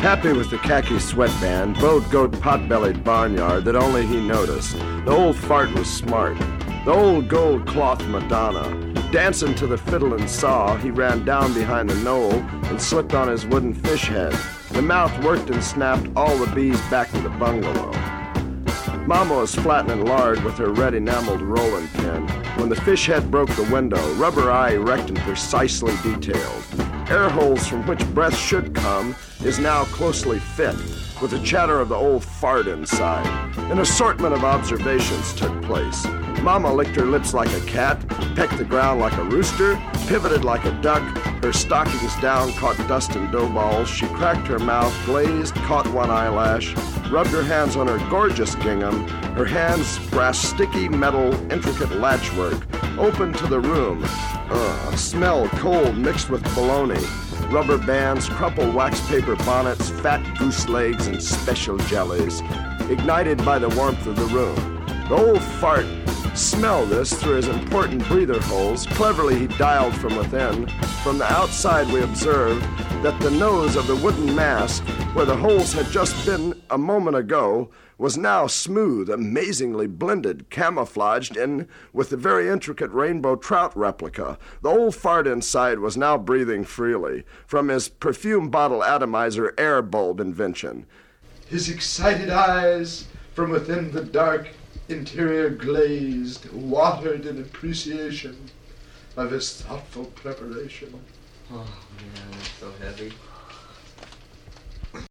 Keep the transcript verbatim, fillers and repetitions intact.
Happy with the khaki sweatband, bowed goat pot-bellied barnyard that only he noticed. The old fart was smart. The old gold cloth Madonna. Dancing to the fiddle and saw, he ran down behind the knoll and slipped on his wooden fish head. The mouth worked and snapped all the bees back to the bungalow. Mama was flattening lard with her red enameled rolling pin when the fish head broke the window, rubber eye erect and precisely detailed. Air holes from which breath should come is now closely fit, with the chatter of the old fart inside. An assortment of observations took place. Mama licked her lips like a cat, pecked the ground like a rooster, pivoted like a duck, her stockings down caught dust and dough balls, she cracked her mouth, glazed, caught one eyelash, rubbed her hands on her gorgeous gingham, her hands grasped sticky metal, intricate latchwork, opened to the room. Ugh, smell cold mixed with bologna, rubber bands, crumpled wax paper bonnets, fat goose legs, and special jellies, ignited by the warmth of the room. The old fart smelled this through his important breather holes. Cleverly he dialed from within. From the outside we observed that the nose of the wooden mask, where the holes had just been a moment ago, was now smooth, amazingly blended, camouflaged in with the very intricate rainbow trout replica. The old fart inside was now breathing freely from his perfume bottle atomizer air bulb invention. His excited eyes from within the dark interior glazed, watered in appreciation of his thoughtful preparation. Oh, man, that's so heavy.